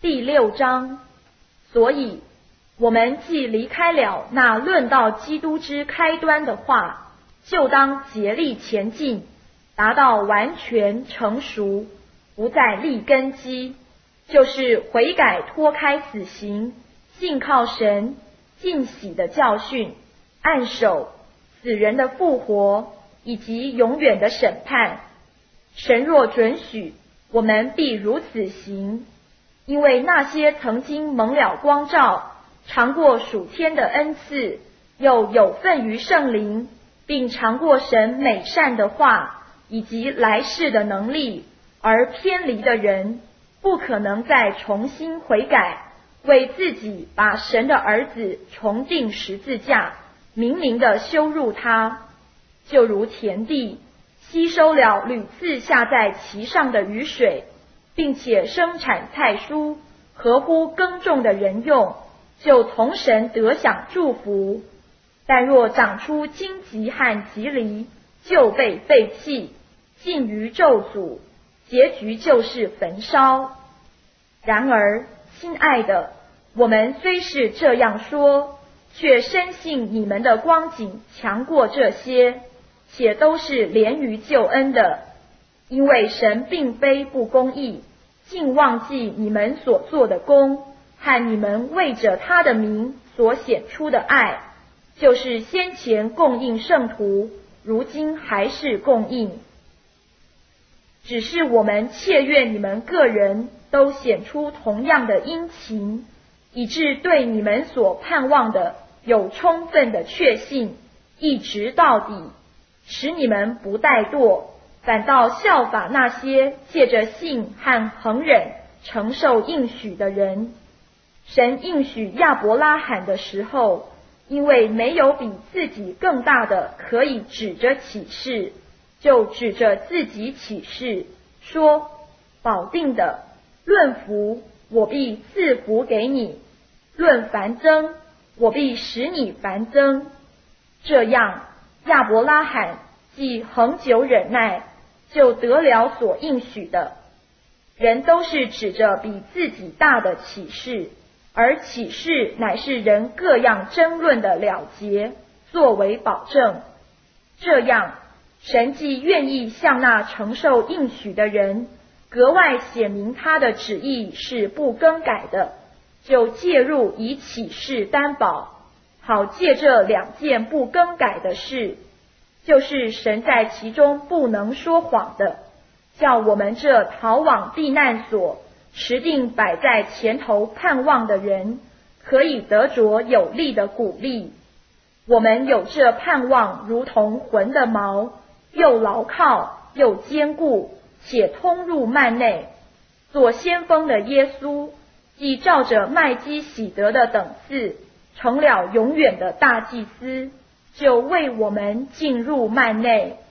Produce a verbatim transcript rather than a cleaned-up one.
第六章。所以我们既离开了那论到基督之开端的话，就当竭力前进，达到完全成熟，不再立根基，就是悔改脱开死刑，信靠神尽喜的教训，按手死人的复活，以及永远的审判。神若准许，我们必如此行。因为那些曾经蒙了光照，尝过属天的恩赐，又有份于圣灵，并尝过神美善的话以及来世的能力，而偏离的人，不可能再重新悔改，为自己把神的儿子重钉十字架，明明的羞辱他。就如田地吸收了屡次下在其上的雨水，并且生产菜蔬，合乎耕种的人用，就从神得享祝福。但若长出荆棘和棘藜，就被废弃，尽于咒诅，结局就是焚烧。然而，亲爱的，我们虽是这样说，却深信你们的光景强过这些，且都是连于救恩的。因为神并非不公义，竟忘记你们所做的功，和你们为着他的名所显出的爱，就是先前供应圣徒，如今还是供应。只是我们切愿你们个人都显出同样的殷勤，以致对你们所盼望的有充分的确信，一直到底，使你们不怠惰，反倒效法那些借着信和恒忍承受应许的人。神应许亚伯拉罕的时候，因为没有比自己更大的可以指着启示，就指着自己启示说，保定的，论福我必赐福给你，论繁增我必使你繁增。这样亚伯拉罕既恒久忍耐，就得了所应许的。人都是指着比自己大的启示，而启示乃是人各样争论的了结，作为保证。这样，神既愿意向那承受应许的人格外显明他的旨意是不更改的，就介入以启示担保，好借这两件不更改的事，就是神在其中不能说谎的，叫我们这逃往避难所持定摆在前头盼望的人，可以得着有力的鼓励。我们有这盼望如同魂的锚，又牢靠又坚固，且通入幔内。做先锋的耶稣，既照着麦基洗德的等次，成了永远的大祭司，就为我们进入幔内。